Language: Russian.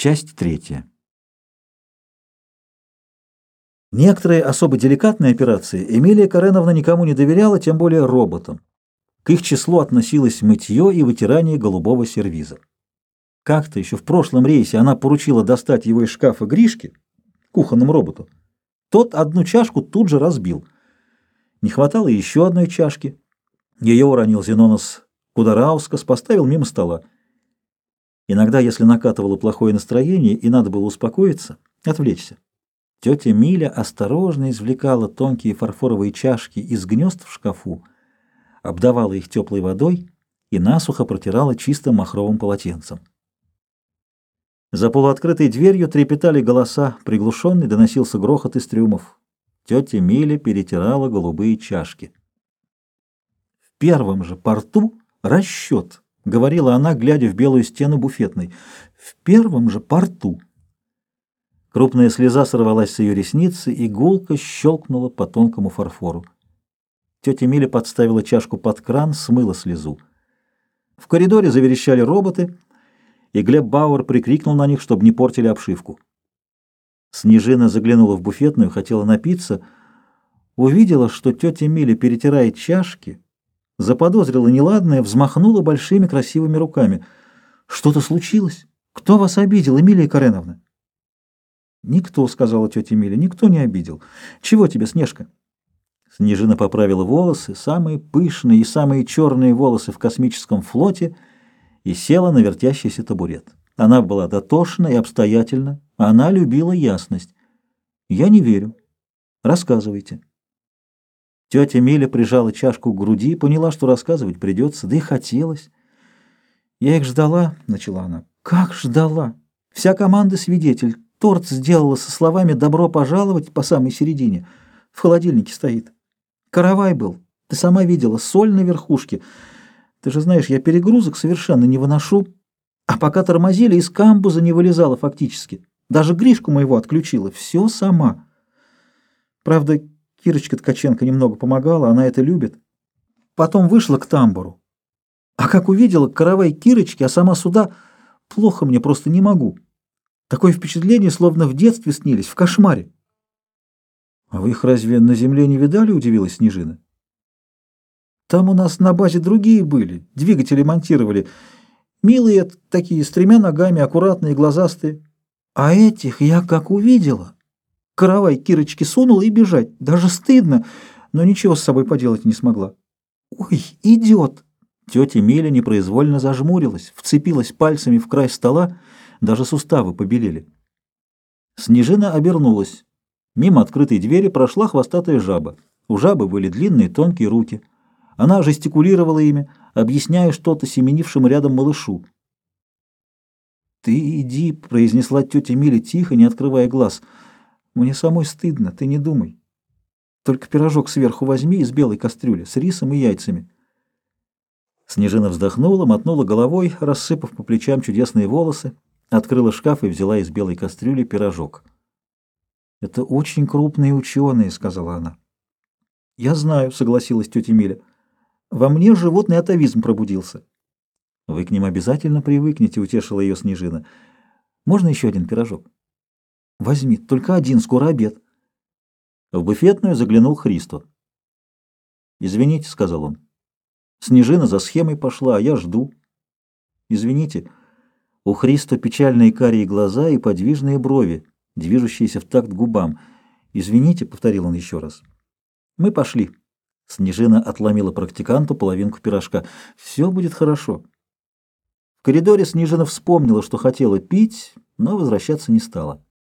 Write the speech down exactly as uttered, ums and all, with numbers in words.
Часть третья. Некоторые особо деликатные операции Эмилия Кареновна никому не доверяла, тем более роботам. К их числу относилось мытье и вытирание голубого сервиза. Как-то еще в прошлом рейсе она поручила достать его из шкафа Гришке, кухонному роботу. Тот одну чашку тут же разбил. Не хватало еще одной чашки. Ее уронил Зенонос Кудараускас, поставил мимо стола. Иногда, если накатывало плохое настроение и надо было успокоиться, отвлечься, тетя Миля осторожно извлекала тонкие фарфоровые чашки из гнезд в шкафу, обдавала их теплой водой и насухо протирала чистым махровым полотенцем. За полуоткрытой дверью трепетали голоса, приглушенный доносился грохот из трюмов. Тетя Миля перетирала голубые чашки. В первом же порту расчет, — говорила она, глядя в белую стену буфетной. В первом же порту. Крупная слеза сорвалась с ее ресницы и гулко щелкнула по тонкому фарфору. Тетя Миля подставила чашку под кран, смыла слезу. В коридоре заверещали роботы, и Глеб Бауэр прикрикнул на них, чтобы не портили обшивку. Снежина заглянула в буфетную, хотела напиться, увидела, что тетя Миля перетирает чашки, заподозрила неладное, взмахнула большими красивыми руками. «Что-то случилось? Кто вас обидел, Эмилия Кареновна?» «Никто», — сказала тетя Миля, — «никто не обидел. Чего тебе, Снежка?» Снежина поправила волосы, самые пышные и самые черные волосы в космическом флоте, и села на вертящийся табурет. Она была дотошна и обстоятельна, а она любила ясность. «Я не верю. Рассказывайте». Тетя Миля прижала чашку к груди и поняла, что рассказывать придется, да и хотелось. «Я их ждала», — начала она. «Как ждала! Вся команда свидетель. Торт сделала со словами «добро пожаловать» по самой середине. В холодильнике стоит. Каравай был. Ты сама видела, соль на верхушке. Ты же знаешь, я перегрузок совершенно не выношу. А пока тормозили, из камбуза не вылезала фактически. Даже Гришку моего отключила. Все сама. Правда, Кирочка Ткаченко немного помогала, она это любит. Потом вышла к тамбуру. А как увидела каравай Кирочки, а сама сюда, плохо мне, просто не могу. Такое впечатление, словно в детстве снились, в кошмаре. — А вы их разве на земле не видали? — удивилась Снежина. — Там у нас на базе другие были, двигатели монтировали. Милые такие, с тремя ногами, аккуратные, глазастые. А этих я как увидела. Каравай Кирочки сунула и бежать. Даже стыдно, но ничего с собой поделать не смогла. «Ой, идет!» Тетя Миля непроизвольно зажмурилась, вцепилась пальцами в край стола, даже суставы побелели. Снежина обернулась. Мимо открытой двери прошла хвостатая жаба. У жабы были длинные тонкие руки. Она жестикулировала ими, объясняя что-то семенившему рядом малышу. «Ты иди», — произнесла тетя Миля тихо, не открывая глаз. «Мне самой стыдно, ты не думай. Только пирожок сверху возьми из белой кастрюли с рисом и яйцами». Снежина вздохнула, мотнула головой, рассыпав по плечам чудесные волосы, открыла шкаф и взяла из белой кастрюли пирожок. «Это очень крупные ученые», — сказала она. «Я знаю», — согласилась тетя Миля. «Во мне животный атовизм пробудился». «Вы к ним обязательно привыкнете», — утешила ее Снежина. «Можно еще один пирожок?» «Возьми, только один, скоро обед». В буфетную заглянул Христо. «Извините», — сказал он. «Снежина за схемой пошла, а я жду». «Извините». У Христо печальные карие глаза и подвижные брови, движущиеся в такт губам. «Извините», — повторил он еще раз. «Мы пошли». Снежина отломила практиканту половинку пирожка. «Все будет хорошо». В коридоре Снежина вспомнила, что хотела пить, но возвращаться не стала.